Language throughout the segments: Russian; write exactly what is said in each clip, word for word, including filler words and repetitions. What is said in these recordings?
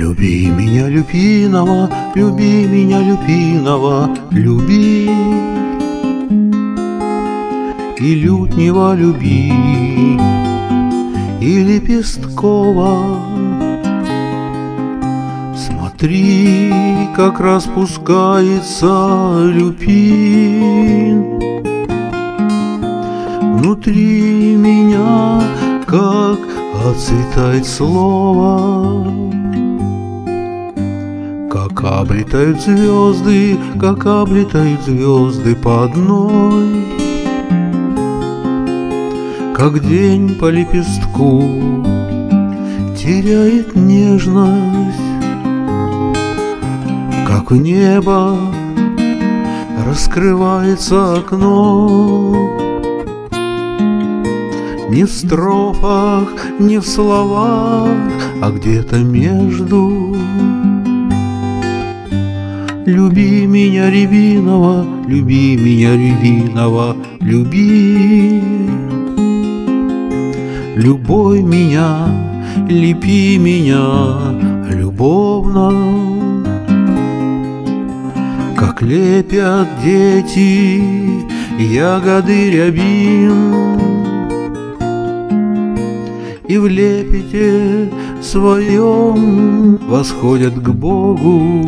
Люби меня, люпиного, люби меня, люпиного, люби. И лютнего люби, и лепесткова. Смотри, как распускается люпин. Внутри меня, как отцветает слово, как облетают звезды, как облетают звезды по одной, как день по лепестку теряет нежность, как в небо раскрывается окно. Не в строфах, не в словах, а где-то между. Люби меня, рябиного, люби меня, рябиного, люби. Любой меня, лепи меня любовно, как лепят дети ягоды рябин. И в лепете своем восходят к Богу,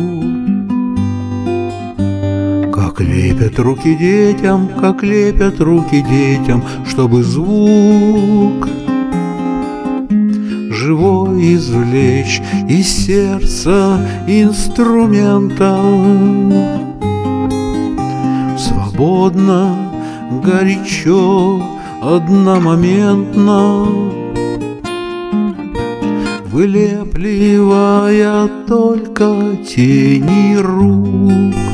как лепят руки детям, как лепят руки детям, чтобы звук живой извлечь из сердца инструмента. Свободно, горячо, одномоментно, вылепливая только тени рук.